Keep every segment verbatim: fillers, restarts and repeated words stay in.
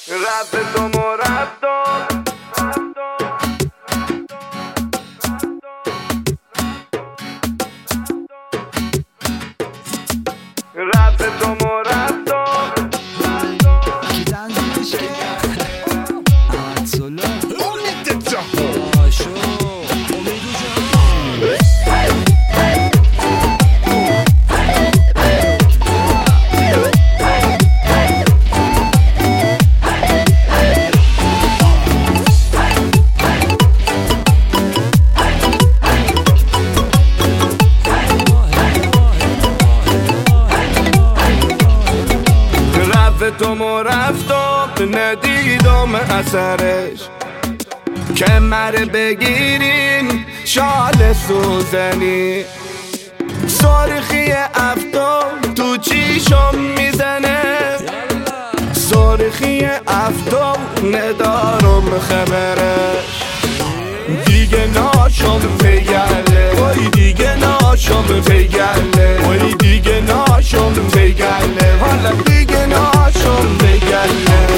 رفت تو مرفتا رفت تو مرفتا تو مرفتا ندیدم اثرش کمر بگیرین شال سوزنی صارخی افتا تو چیشم میزنه صارخی افتا ندارم خبرش دیگه ناشم پیگله وای دیگه ناشم پیگله وای دیگه ناشم پیگله حالا دیگه ناشم پیگله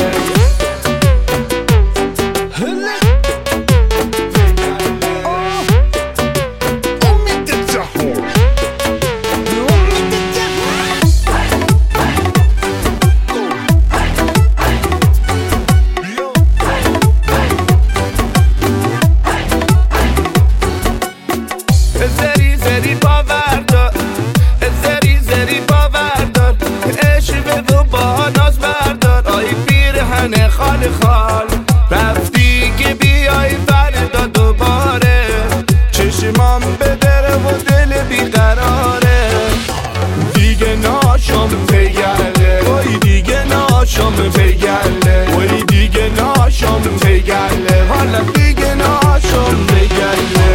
زری زری باوردار زری زری باوردار عشق تو با ناز بردار آی پیرهن خال خال رفتی که بیای فردا دوباره چشمام به دره و دل بیقراره دیگه ناشم پیگله وای دیگه ناشم پیگله وای دیگه ناشم پیگله حالا دیگه ناشم پیگله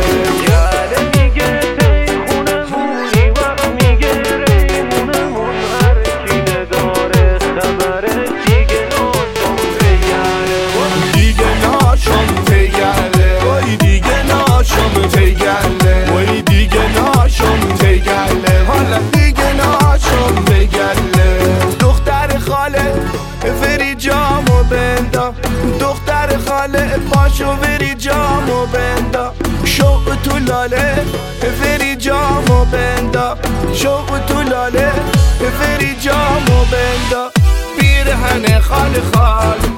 دختر خاله پاشو بری جامو بندا شوق تو لاله بری جامو بندا شوق تو لاله بری جامو بندا پیرهن خال خال